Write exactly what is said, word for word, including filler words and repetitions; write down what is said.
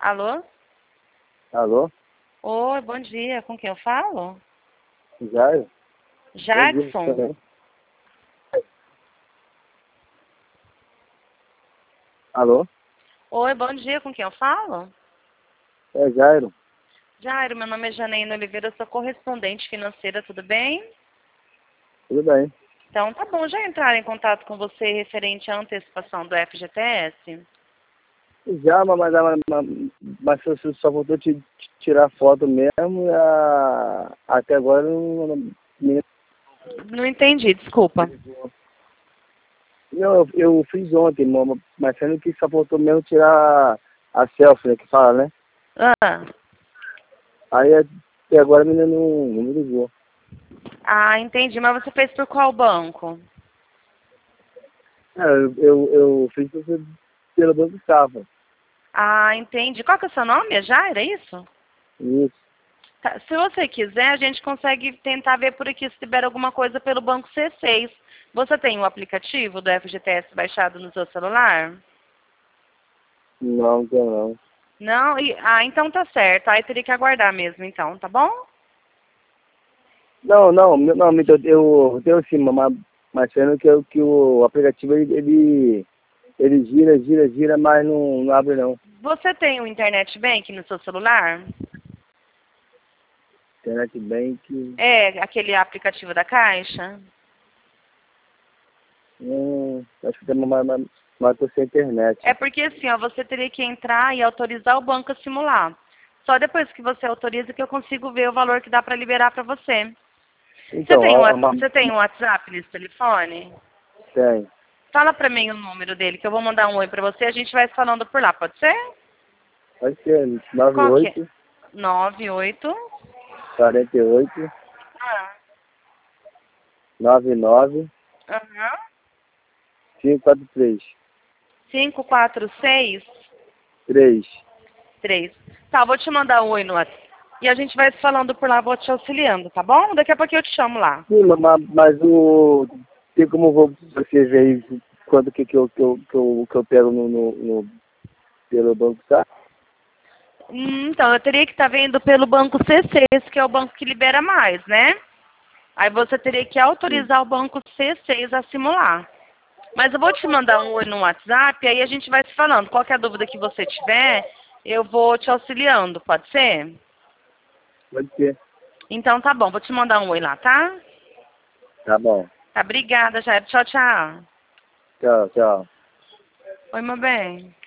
Alô? Alô? Oi, bom dia. Com quem eu falo? Jairo? Jackson. Também. Alô? Oi, bom dia. Com quem eu falo? É Jairo. Jairo, meu nome é Janaína Oliveira, eu sou correspondente financeira, tudo bem? Tudo bem. Então, tá bom. Já entraram em contato com você referente à antecipação do F G T S? Já, mas, mas, mas, mas você só voltou te, te tirar foto mesmo. A, até agora não, não, me- Não entendi, desculpa. não, eu, eu fiz ontem, mano, mas sendo que só voltou mesmo tirar a selfie, né, que fala, né? Ah, Aí até agora a menina não, não me ligou. ah, entendi. Mas você fez por qual banco? É, eu, eu, eu fiz pelo pelo Banco Safra. Ah, entendi. Qual que é o seu nome? É Jairo, é isso? Isso. Tá, se você quiser, a gente consegue tentar ver por aqui se tiver alguma coisa pelo banco C seis. Você tem o aplicativo do F G T S baixado no seu celular? Não, não tem não. Não? E, ah, então tá certo. Aí teria que aguardar mesmo, então, tá bom? Não, não, não, eu, eu tenho sim, mas, mas sendo que, eu- que o aplicativo ele, ele, ele gira, gira, gira, mas não, não abre não. Você tem o Internet Bank no seu celular? Internet Bank, É, aquele aplicativo da Caixa? hum, acho que tem uma, mas, mas tô sem internet. É porque assim, ó, você teria que entrar e autorizar o banco a simular. Só depois que você autoriza que eu consigo ver o valor que dá para liberar para você. Você Então, tem, a, o, a, uma, você tem um WhatsApp nesse telefone? tem, Fala para mim o número dele, que eu vou mandar um oi para você. A gente vai se falando por lá, pode ser? pode ser, nove Qual que é? oito, nove oito. quarenta e oito, Ah, nove nove, aham. cinco quatro três, cinco quatro seis três. três. Tá, vou te mandar um oi no WhatsApp. E a gente vai se falando por lá, vou te auxiliando, tá bom? Daqui a pouco eu te chamo lá. Sim, mas, mas o, tem como vou, você ver aí quanto que, que, eu, que, eu, que, eu, que eu pego no, no, no, pelo Banco Safra? Hum, Então, eu teria que estar vendo pelo banco C seis, que é o banco que libera mais, né? Aí você teria que Sim. autorizar o banco C seis a simular. Mas eu vou te mandar um oi no WhatsApp, aí a gente vai se falando. Qualquer dúvida que você tiver, eu vou te auxiliando, pode ser? Pode ser. Então tá bom, vou te mandar um oi lá, tá? Tá bom. Tá, obrigada, Jair. Tchau, tchau. Tchau, tchau. Oi, meu bem.